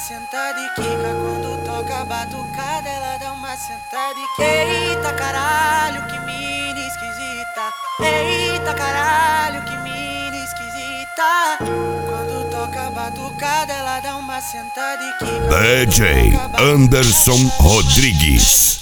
sentada e quica. Quando toca a batucada, ela dá uma sentada e quica. Eita caralho, que mina esquisita. Eita caralho, que mina esquisita. Quando toca a batucada, ela dá uma sentada e quica. DJ Anderson Rodrigues.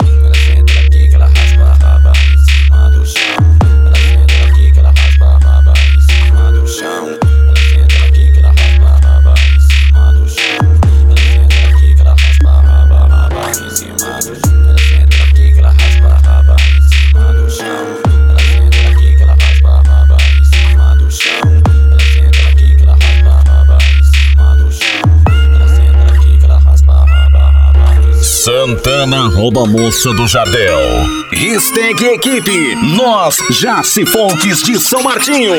Santana rouba a moça do Jardel. Hashtag equipe, nós Jaci Fontes de São Martinho.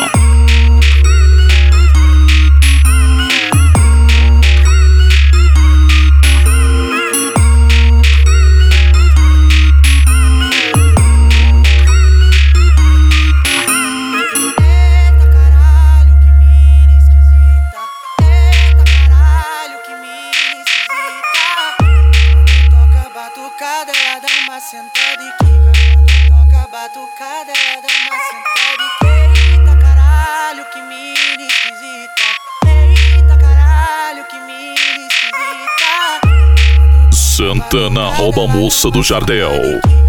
Ela dá uma sentada e quica. Quando toca a batucada, ela dá uma sentada e quica. Eita caralho, que mina esquisita. Eita caralho, que mina esquisita. Santana rouba a moça do Jardel.